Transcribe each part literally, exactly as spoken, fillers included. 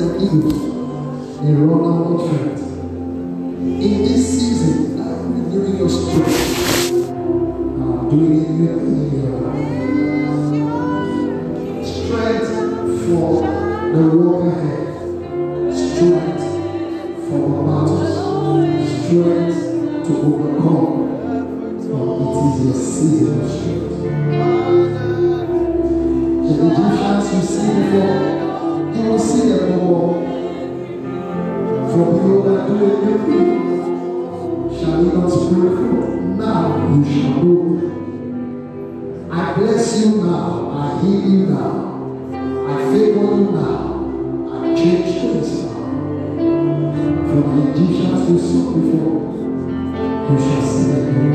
like eagles. They run out of strength. In this season, I'm renewing your strength. I'm doing it in your strength for the walk ahead. Strength for the battles. Strength to overcome. For it is your season of strength. The Egyptians you see before, you will see them no more. For behold, I do a new thing. Shall we not spring forth? Now you shall know. I bless you now. I heal you now. I favor you now. I change things now. For the Egyptians you saw before, you shall see them no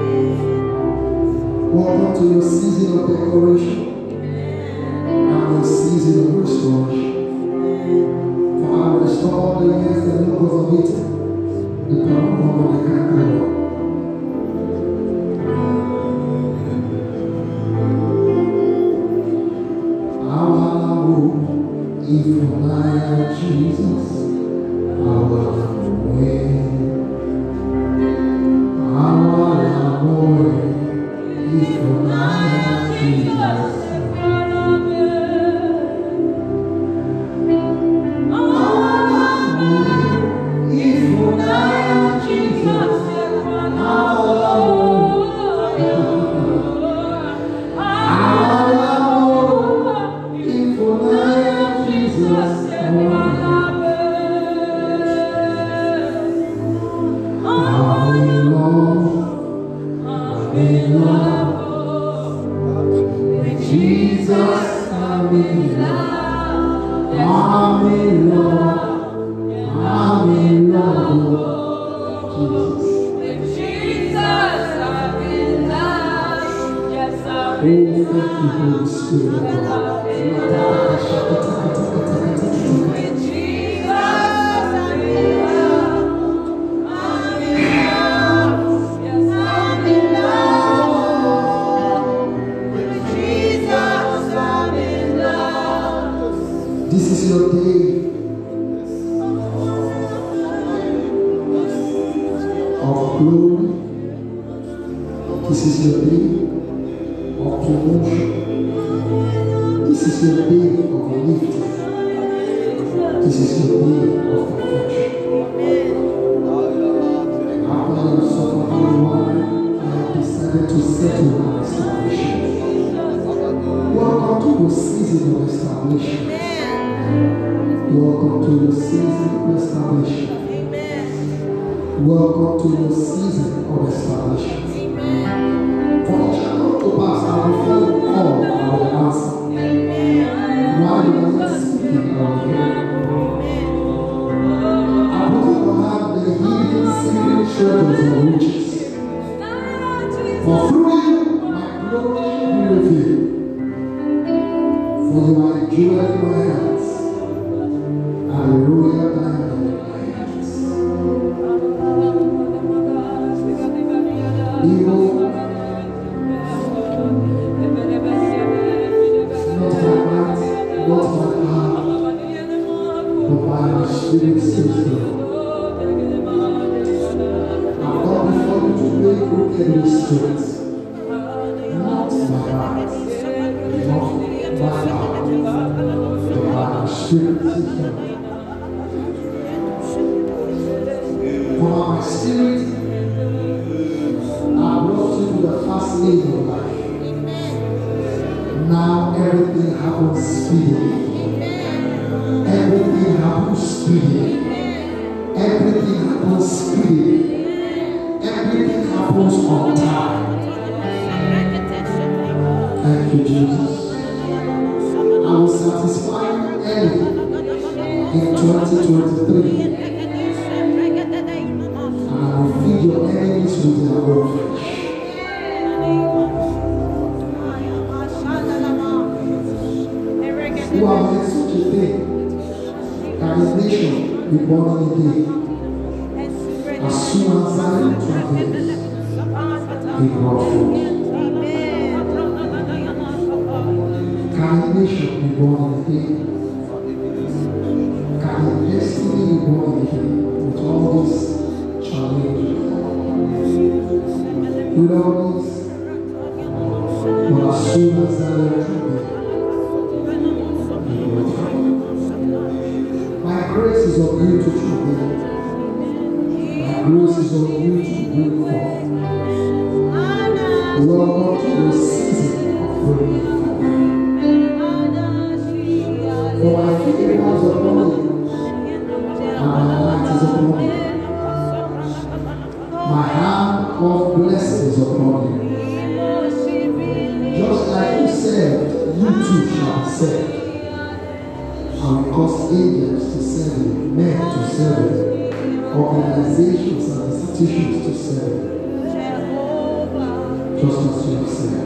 more. Welcome to your season of decoration. A season of restoration. For I will restore all the years that the Lord has eaten. The power of the canker. How if I am Jesus, I will win. How if I am Jesus. This is your day of glory. This is your day of promotion. This is your day of lifting. This is your day of perfection. After you have suffered for a while, I have decided to settle my establishment. Welcome to your season of establishment. Welcome to your season of establishment. Welcome to your season of establishment. For it shall come to pass that before you call, I will answer. While you are not speaking, I will hear. I put in your hand the hidden secret treasures of riches. For through you, my glory shall be revealed. For you are a jewel in my hands. Hallelujah, diamond in my hands. Evil, not my might, not my power, but by my spirit says the Lord. I'm not before you to make crooked with straight. Not my might, not my power, but by my spirit says the Lord. For my spirit, I brought you to the first lane of life. Now everything happens speedily. Everything happens speedily. Everything happens speedily. Everything happens on time. Thank you, Jesus. I will satisfy you early in twenty twenty-three. Feed your enemies with their own flesh. Who have made such a thing that his nation be born again. As soon as Zion travels, he brought forth. Can a nation be born again? Can with all this. But as soon as I am my grace is on you to travail. My grace is on you to bring forth. Welcome to the season of bringing forth. For my favor is upon you, and my light is upon you. My hand of blessing is upon you. Just like you said, you too shall serve. I will cause angels to serve you, men to serve you, organizations and institutions to serve you. Just as you have said.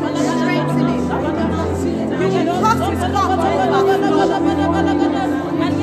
And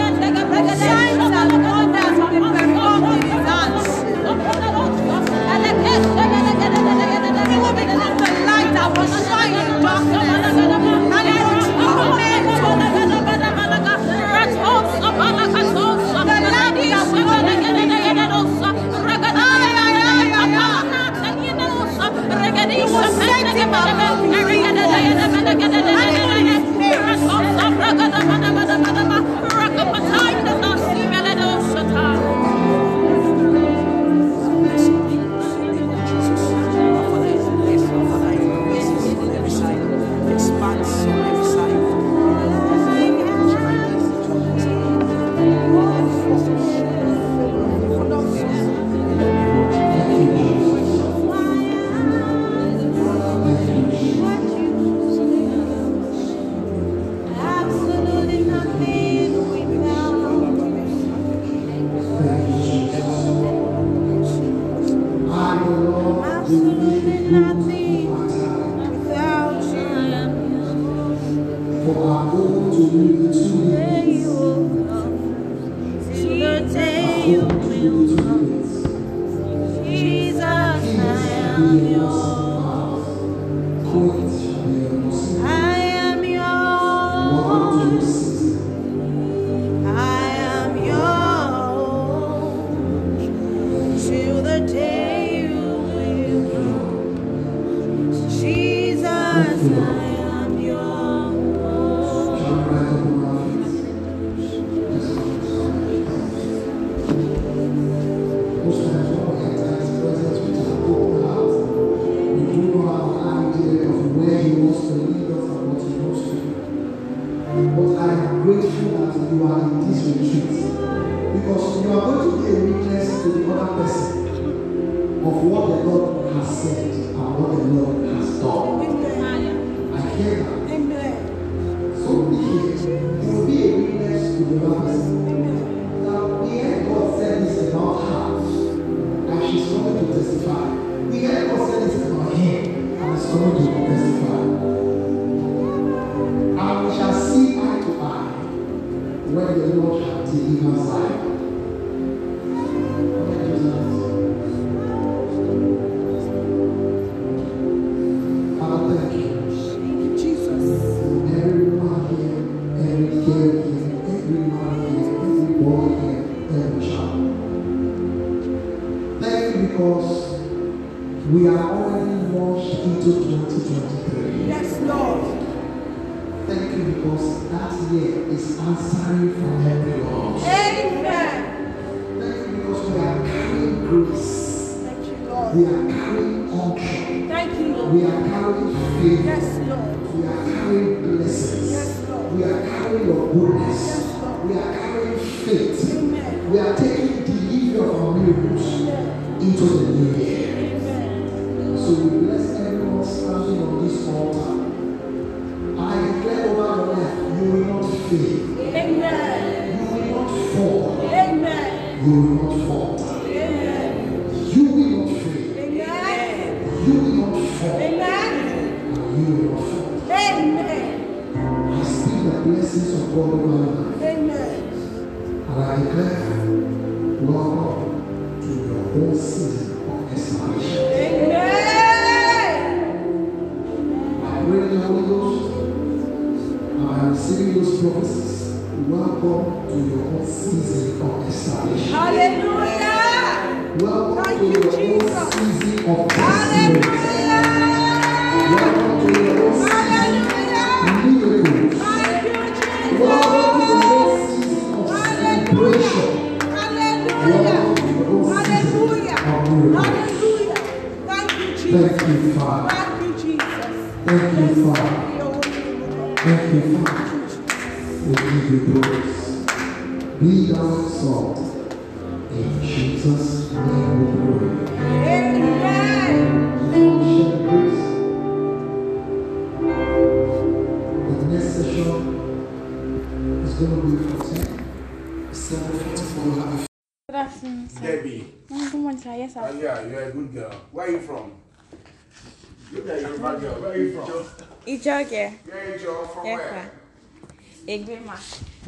absolutely nothing without you. For our own to live to Where you will come, till the day you will come. Jesus, I am yours. I am yours. I am yours. Till the day you will come. Jesus, I am yours. Most times when we enter His presence with an open heart, we do not have an idea of where He wants to lead us and what He wants to do. But I am grateful that you are in this retreat, because you are going to be a witness to the other person of what the Lord has said and what the Lord has done. I hear that. So be here. You will be a witness to the other person. Now, we heard God said this about her, and she's coming to testify. We heard God said this about him, and he's coming to testify. And we shall see eye to eye when the Lord shall deliver Zion. Amen, Jesus. Father, thank you. Jesus. Every man here, every girl here, every man here, every boy here, every child. Thank you because we are already launched into twenty twenty-three. Yes, Lord. Thank you because that year is answering from every Lord. Amen. Thank you because we are carrying grace. Thank you, Lord. We are carrying unction. Thank you, Lord. We are carrying faith. Yes, Lord. We are carrying blessings. Yes, Lord. We are carrying your goodness. Yes, Lord. We are carrying faith. Amen. We are taking delivery of our miracles into the new year. Amen. So we bless everyone standing on this altar. I declare over your life, you will not fail. Amen. You will not fall. Amen. You will not fall. Amen. You will not fail. Amen. You will not fall. Amen. You will not fall. Amen. I speak the blessings of God over your life. Amen. And I declare, welcome to your own season of restoration. Amen. I pray in the Holy Ghost, and I am receiving those prophecies. Welcome to your own season of restoration. Hallelujah. Welcome Thank to you, your own Jesus. season of testimonies. Hallelujah. Welcome to your own season Hallelujah. of miracles. Thank you, Jesus. Welcome to your own season of celebration. Hallelujah. Welcome to your own season Hallelujah. of miracles. Hallelujah. Thank you, Jesus. Thank you, Father. Thank you, Jesus. Thank you, Father. Your holy name, O God. Thank you, Father. We give you praise. Be thou exalted. In Jesus' name we pray. Amen. Lord, share the grace. The next session is going to be for ten. seven forty-four. Good afternoon, sir. Debbie. Mm, Good morning, sir. Yes, Uh, sir. yeah, you're a good girl. Where are you from? Look at your bad girl. Where are you from? Ijoge. Where are you from? Yes, Where? sir. Egbema.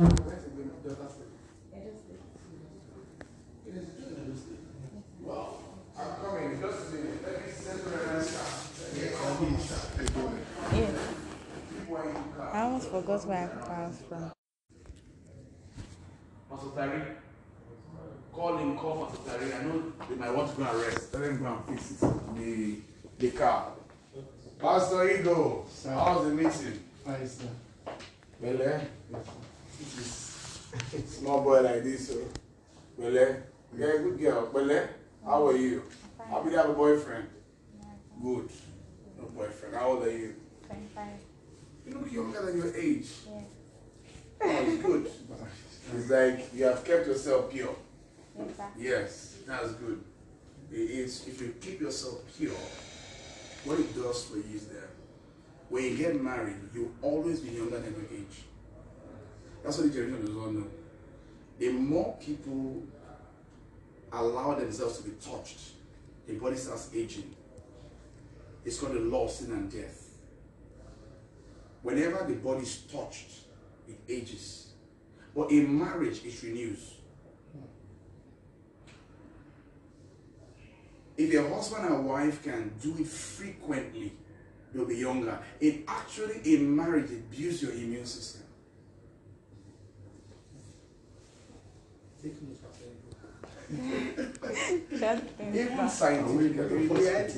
Well, I'm coming. Just a minute. Let me settle and start. Yeah. I almost forgot where I was from. Pastor Tari, call him, call Pastor Tari. I know they might want to go and rest. Tell them go and fix it. The, the car. Pastor Ego, how's the meeting? Nice, sir. Well, eh? Small boy like this, so. Well, eh? You're a good girl. Well, eh? How are you? How did you have a boyfriend? Good. No boyfriend. How old are you? twenty-five. You look younger than your age. Yes. Oh, it's good. It's like you have kept yourself pure. Yes, sir. Yes, that's good. It is, if you keep yourself pure, what it does for you is that when you get married, you'll always be younger than your age. That's what the generation does not know. The more people allow themselves to be touched, the body starts aging. It's called the law of sin and death. Whenever the body is touched, it ages. But in marriage, it renews. If a husband and wife can do it frequently, they'll be younger. It actually, in marriage, it builds your immune system. Even scientifically,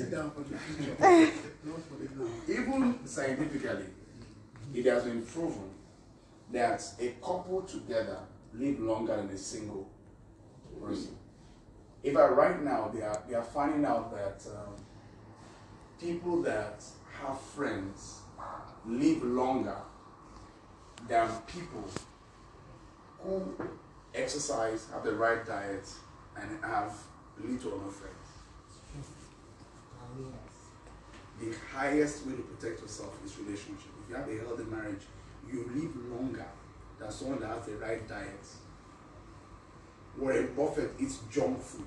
even scientifically, it has been proven that a couple together live longer than a single person. In fact, right now they are they are finding out that um, people that have friends live longer than people who exercise, have the right diet, and have little or no friends. The highest way to protect yourself is relationship. If you have a healthy marriage, you live longer than someone that has the right diet. Warren Buffett eats junk food.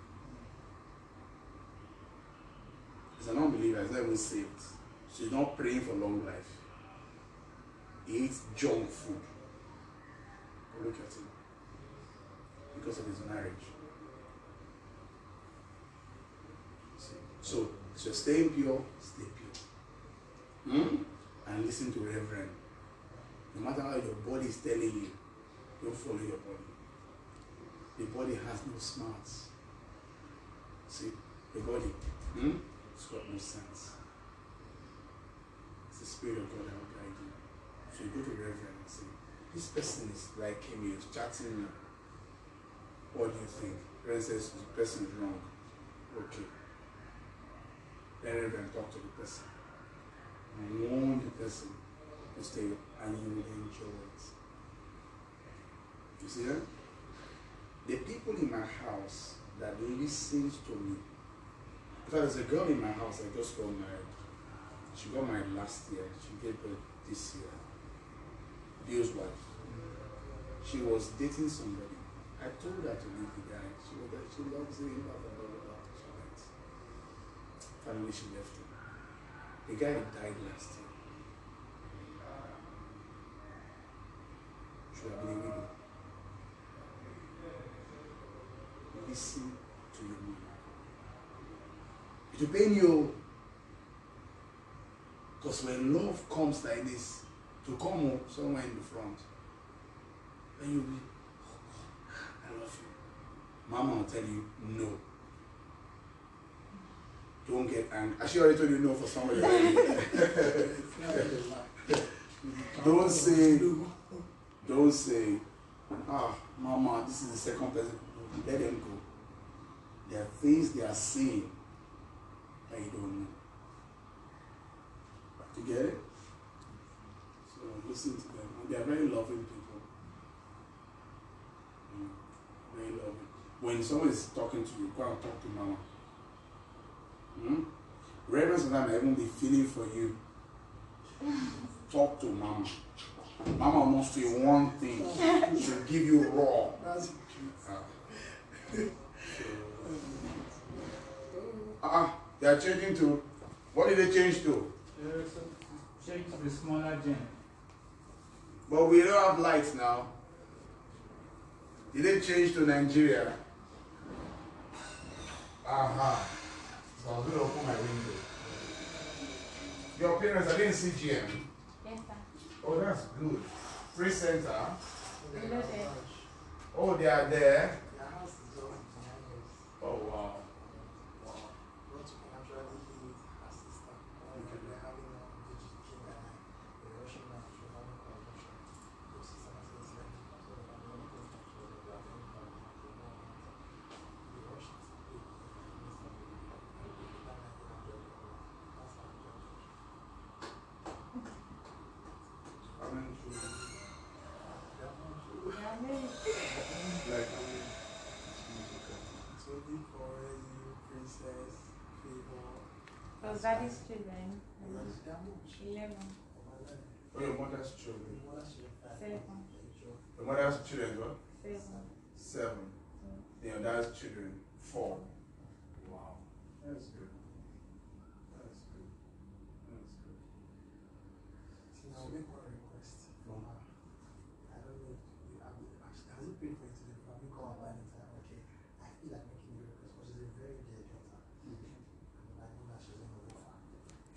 He's an unbeliever, he's not even saved. So he's not praying for long life. He eats junk food. Look at him. Because of his marriage. See? So, so staying pure, stay pure. Hmm? And listen to Reverend. No matter how your body is telling you, don't follow your body. The body has no smarts. See, the body, hmm? It's got no sense. It's the Spirit of God that will guide you. So you go to Reverend and say, this person is like me, he's chatting me. What do you think? Reverend says the person is wrong. Okay. Then Reverend talk to the person. And warn the person to stay, and you will enjoy it. You see that? The people in my house that listens to me. Because there's a girl in my house that just got married. She got married last year. She gave birth this year. Bill's wife. She was dating somebody. I told her to leave the guy. She was like, she loves him, blah, blah, blah, blah. She went. Finally, she left him. The guy died last year. Should have been a widow. Listen to your mother. It will pain you. Because when love comes like this, to come home somewhere in the front, then you'll be, oh, I love you. Mama will tell you no. Don't get angry. I should already told you no for somebody. Don't say, don't say, ah, Mama, this is the second person. Let them go. There are things they are saying that you don't know. You get it? So listen to them. And they are very loving people. Mm, very loving. When someone is talking to you, go and talk to Mama. Mm? Reverend sometimes I even be feeling for you. Talk to Mama. Mama will not say one thing. She'll give you raw. That's true. Ah, uh, they are changing to. What did they change to? Uh, so change to the smaller gen. But we don't have lights now. Did they change to Nigeria? Aha. So I was going to open my window. Your parents, I didn't see G M. Yes, sir. Oh, that's good. Free center. Below there. Oh, they are there. Oh, wow. So that is children. Eleven. Oh, your mother's children. Seven. Your mother's children, what? Seven. Seven. Your dad's children, four. Wow. That's good. That's good.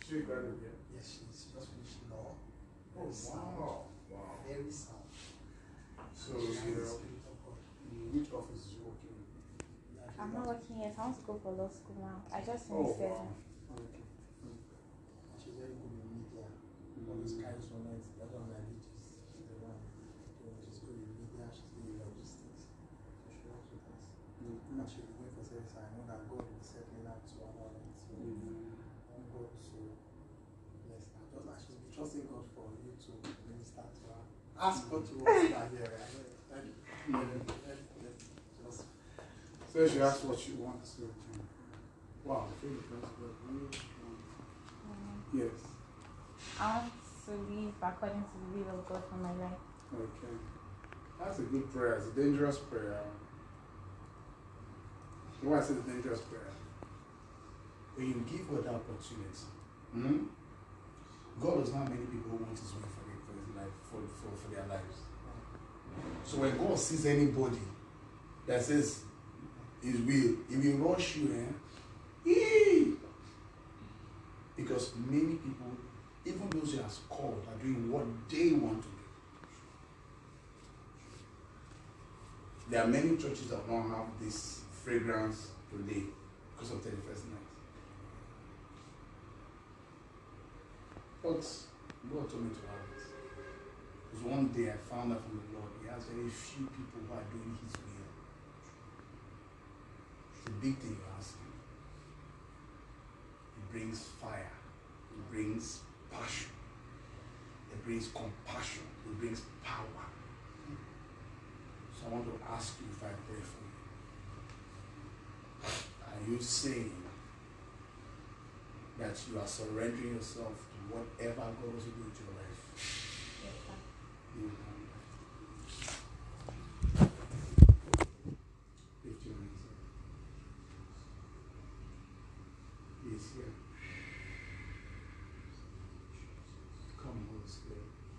She graduated, yeah? Yes, she, she just finished law. Oh, Very sound. wow. Wow. Very sound. So, She has you the know, spirit of God. in which office is she working in? Yeah, she I'm not wants- working yet. I want to go for law school now. I just Oh, finished wow. it. Okay. and she's very good in media. All those kinds of nights, that's one of my ladies. She's the one. So she's good in media, she's good in logistics. So she works with us. Mm-hmm. And she'll be going for service. I know that God will be settling out to allow it. So Mm-hmm. God also bless her. Just as she's been trusting God for you to minister to her. Ask God to work in her here. I know it. Thank you. Just So she asked what she wants to do. Wow, I think that's good. Um, Yes. I want to live according to the will of God for my life. Okay. That's a good prayer. It's a dangerous prayer. Why I say it's a dangerous prayer? When you give God the opportunity, hmm? God does not have many people who want His will for their, for his life, for, for, for their lives. So when God sees anybody that says His will, He will rush you, eh? Yee! Because many people, even those He has called, are doing what they want to do. There are many churches that don't have this fragrance today because of thirty-first night. But God told me to have it. Because one day I found out from the Lord, He has very few people who are doing His will. It's a big thing you ask Him. It brings fire. It brings passion. It brings compassion. It brings power. So I want to ask you if I pray for you. Are you saying that you are surrendering yourself to whatever God wants to do with your life? Yes, sir. You can lift your hands up. He is here. Come, Holy Spirit.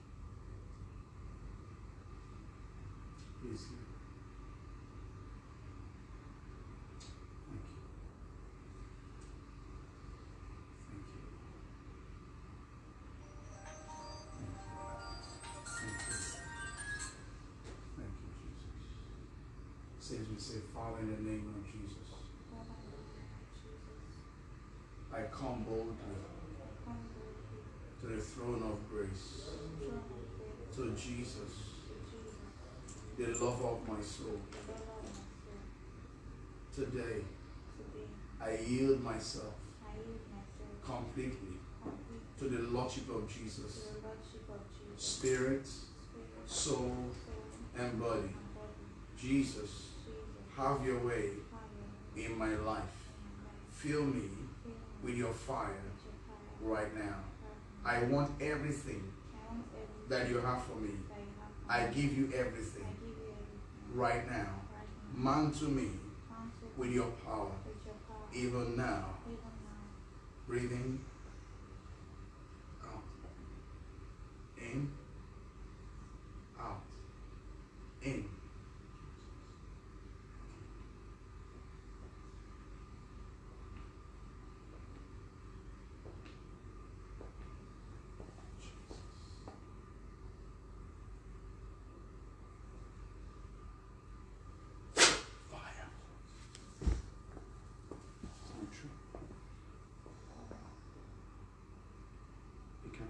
He is here. Thank you. Thank you. Thank you. Thank you. Thank you, Jesus. Say as we say, Father, in the name of Jesus, Father, in the name of Jesus, I come boldly come boldly to the throne of grace, to the throne of grace, to Jesus, to Jesus, the lover of my soul. the lover of my soul. Today, Today, I yield myself I yield myself completely completely to the Lordship of to Jesus, the Lordship of Jesus, spirit, spirit, soul, soul, and body. and body. Jesus, Jesus, have your way have your way in my life. in my life. Fill me Fill me with your fire with your fire right now. right I want everything now. I want everything that you have for me. that you have for I me. give you I everything give you everything right now. right now. Mantle me Counsel with your power, with your power, even now. even now. Breathing out. In. Out. In. Fire. Not true. You can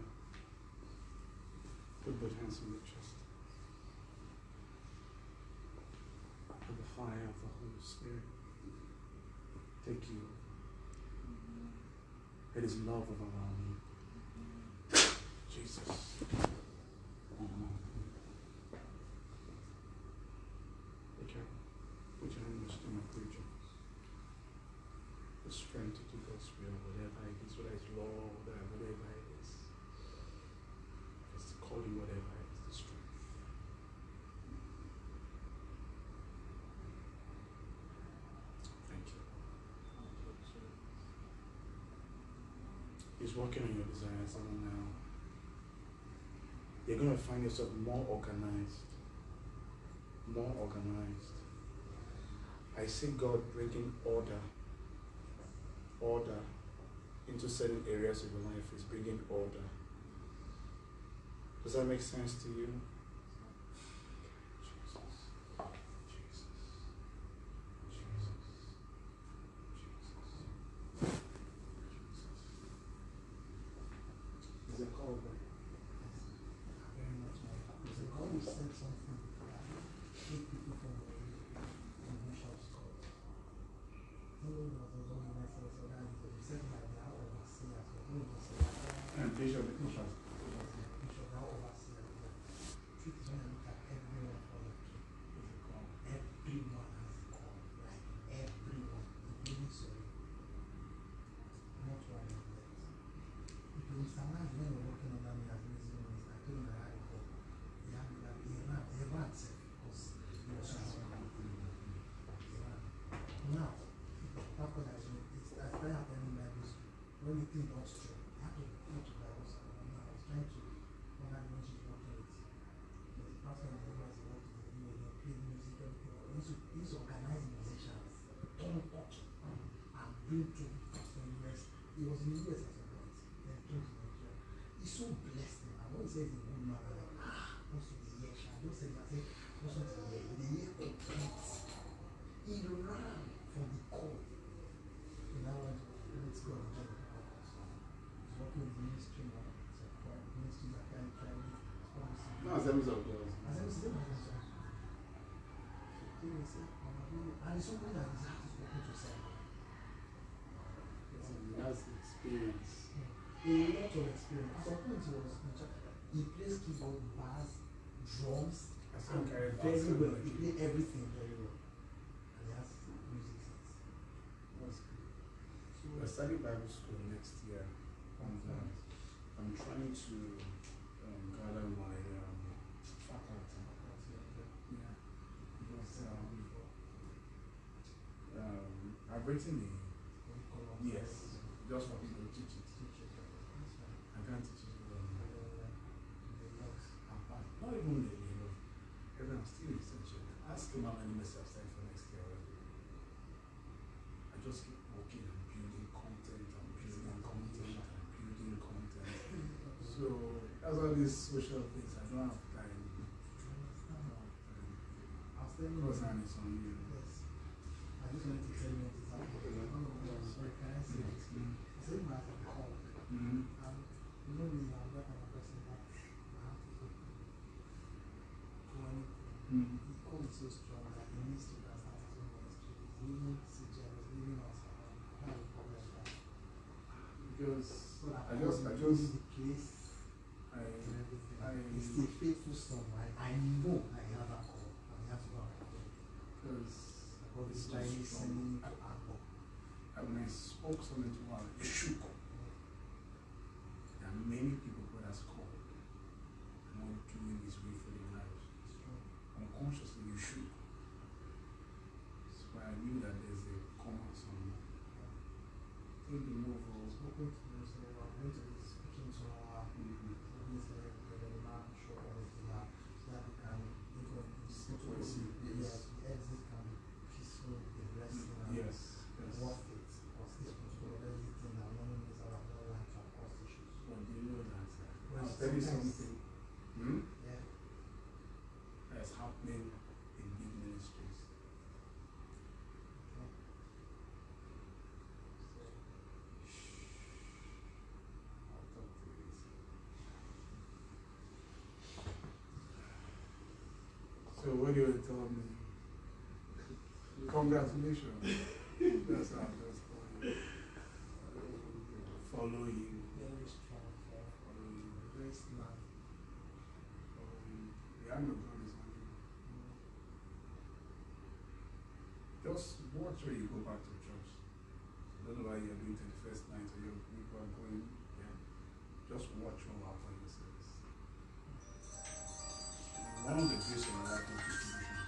put both hands on your chest. Let the fire of the Holy Spirit take you. Let His love overwhelm you. Jesus. Mhm. Okay. Put your hand on the stomach region. The strength to do God's will, whatever it is, whether it's law, whatever, whatever it is. If it's the calling, whatever it is, the strength. Thank you. Thank you, Jesus. He's working on your desires even now. You're going to find yourself more organized. More organized. I see God bringing order. Order into certain areas of your life is bringing order. Does that make sense to you? Jesus. Jesus. Jesus. Jesus. Is it called that? Very much. Because God will said something that eight people from the from Bishop's Court. No one was the one who said so that he said like they are overseers. So who was the And Bishop, Bishop? Bishop now overseers. Truth is when I look at everyone for the everyone has a call. Like everyone, including sorry. Not one of them. Because Mister Man, when you're working on that, as music minister, I told him I had a call. He had me that he ran, he ran self because he was strong. He ran. Now, that's what I do. It's I started attending Bible school. When you think that's true, I have to go to Bible school. I mean, I was trying to when I when she's working with the pastor and the was working with me, they play music, everything. He used to, he used to organize musicians, don't touch, and bring to the U S. He was in the U S at some point. Then came to Nigeria. He so blessed him. And when he says he's a good man, I'm like, ah, what's with the year? I don't say, I say, what's with the year? The year completes. He ran from the court. So now I let's go and join the court. He's working with the ministry now. It's a court. Ministry that can try to no, Assemblies of God. as I was saying, I was like, he will say, and it's something that his heart is open to say. He has experience. A lot of experience. At some point he was in charge. He plays keyboard, bass, drums, I still and carry very bass well. and He plays everything very well. And he has music sense. That's good. So We're starting Bible school next year. And uh, I'm trying to um, gather my um, faculty. Yeah. Because um, um, I've written a yes, just for people to teach it. I can't teach it well. I'm bad. Not even really enough. Everyone's still essential. Ask him how many messages I've sent for next year already. I just keep working and building content and building content and building content. So that's all these social things. I don't have time. I'll tell you. Because I'm on you. Yes. I just wanted to tell you what is happening. I don't know. Sorry, can I say it? I said my call. Mm-hmm. And you know me, I'm that kind of person that I have to do anything. Mm-hmm. He called so strong that he needs to start his own ministry. He's leaving C J, he's leaving us. I have a problem with that. Because So that I just, I he just, the place I, and everything. I, He's a faithful son, right? I know that he has that call and he has to go and do it. because About this Chinese sending to Apple. And when I spoke something to her, it shook. There are many people God has called and not doing His will for their lives. Unconsciously, you shook. So I knew that there's a common somewhere. Take the move of Spoken to him, so I'm going to be speaking to our police and the man show everything out so that we can even Sit where you see. yes, the exit can be peaceful, be blessing and yes, yes. worth it. Because this particular exit thing that many means that have not like to cause issues. But do you know that? Well, I'll tell you sometimes- something. Hmm? Yeah. That's happening in big ministries. Okay. I'll talk to you later. So what do you tell me? Congratulations. That's how I'm just calling you. Follow you. Very strong, very, Follow you. very smart. Follow you. The hand of God is on you. Just watch where you go back to church. I don't know why you're doing to the first night or your people are going. Yeah. Just watch what will happen in the service. One of the gifts of my life is distributions.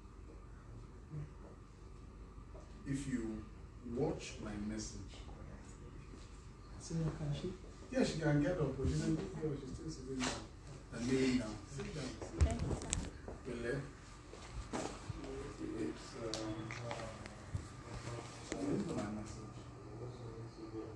If you watch my message, So, can she? yeah, she can get up, but she's a big girl, she's still sitting down. And laying down. Sit down. Sit down. Thank you, sir. Bele. It's um, uh, it's my message.